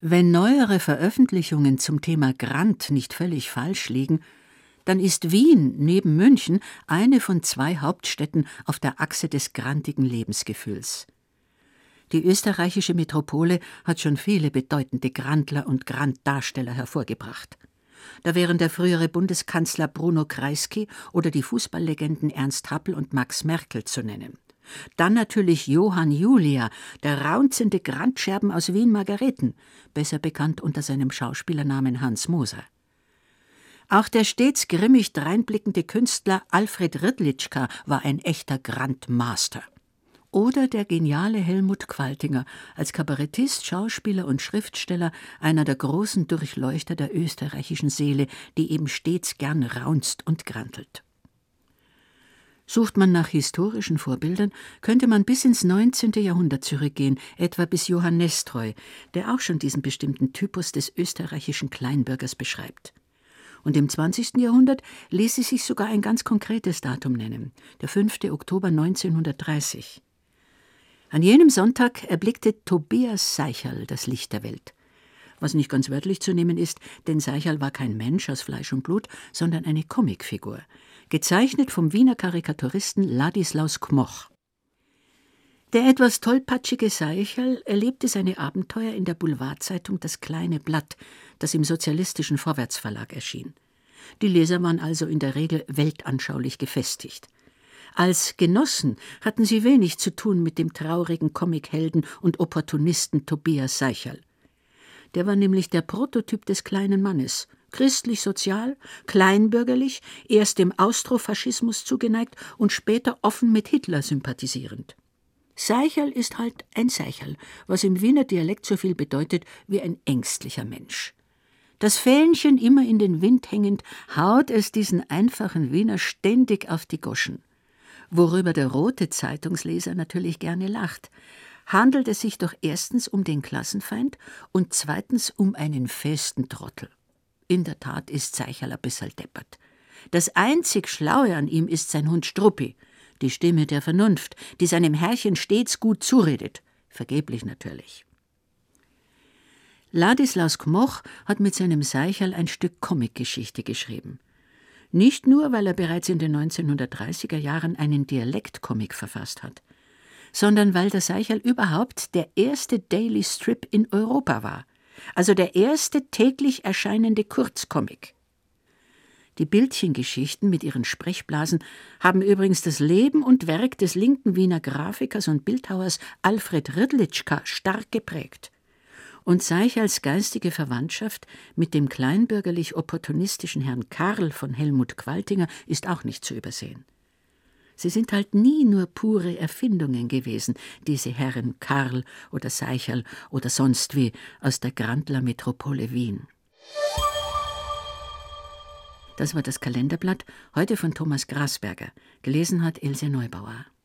Wenn neuere Veröffentlichungen zum Thema Grant nicht völlig falsch liegen, dann ist Wien neben München eine von 2 Hauptstädten auf der Achse des grantigen Lebensgefühls. Die österreichische Metropole hat schon viele bedeutende Grantler und Grant-Darsteller hervorgebracht. Da wären der frühere Bundeskanzler Bruno Kreisky oder die Fußballlegenden Ernst Happel und Max Merkel zu nennen. Dann natürlich Johann Julia, der raunzende Grant-Scherben aus Wien-Margareten, besser bekannt unter seinem Schauspielernamen Hans Moser. Auch der stets grimmig dreinblickende Künstler Alfred Rittlitzka war ein echter Grant-Master. Oder der geniale Helmut Qualtinger, als Kabarettist, Schauspieler und Schriftsteller einer der großen Durchleuchter der österreichischen Seele, die eben stets gern raunzt und grantelt. Sucht man nach historischen Vorbildern, könnte man bis ins 19. Jahrhundert zurückgehen, etwa bis Johann Nestroy, der auch schon diesen bestimmten Typus des österreichischen Kleinbürgers beschreibt. Und im 20. Jahrhundert ließe sich sogar ein ganz konkretes Datum nennen, der 5. Oktober 1930. An jenem Sonntag erblickte Tobias Seicherl das Licht der Welt. Was nicht ganz wörtlich zu nehmen ist, denn Seicherl war kein Mensch aus Fleisch und Blut, sondern eine Comicfigur, gezeichnet vom Wiener Karikaturisten Ladislaus Kmoch. Der etwas tollpatschige Seicherl erlebte seine Abenteuer in der Boulevardzeitung Das kleine Blatt, das im sozialistischen Vorwärtsverlag erschien. Die Leser waren also in der Regel weltanschaulich gefestigt. Als Genossen hatten sie wenig zu tun mit dem traurigen Comichelden und Opportunisten Tobias Seicherl. Der war nämlich der Prototyp des kleinen Mannes, christlich-sozial, kleinbürgerlich, erst dem Austrofaschismus zugeneigt und später offen mit Hitler sympathisierend. Seicherl ist halt ein Seicherl, was im Wiener Dialekt so viel bedeutet wie ein ängstlicher Mensch. Das Fähnchen immer in den Wind hängend, haut es diesen einfachen Wiener ständig auf die Goschen. Worüber der rote Zeitungsleser natürlich gerne lacht. Handelt es sich doch erstens um den Klassenfeind und zweitens um einen festen Trottel. In der Tat ist Seicherl ein bisschen deppert. Das einzig Schlaue an ihm ist sein Hund Struppi, die Stimme der Vernunft, die seinem Herrchen stets gut zuredet. Vergeblich natürlich. Ladislaus Kmoch hat mit seinem Seicherl ein Stück Comicgeschichte geschrieben. Nicht nur, weil er bereits in den 1930er Jahren einen Dialektcomic verfasst hat, sondern weil der Seicherl überhaupt der erste Daily Strip in Europa war, also der erste täglich erscheinende Kurzcomic. Die Bildchengeschichten mit ihren Sprechblasen haben übrigens das Leben und Werk des linken Wiener Grafikers und Bildhauers Alfred Rittlitzka stark geprägt. Und Seicherls geistige Verwandtschaft mit dem kleinbürgerlich-opportunistischen Herrn Karl von Helmut Qualtinger ist auch nicht zu übersehen. Sie sind halt nie nur pure Erfindungen gewesen, diese Herren Karl oder Seicherl oder sonst wie aus der Grantler-Metropole Wien. Das war das Kalenderblatt, heute von Thomas Grasberger. Gelesen hat Ilse Neubauer.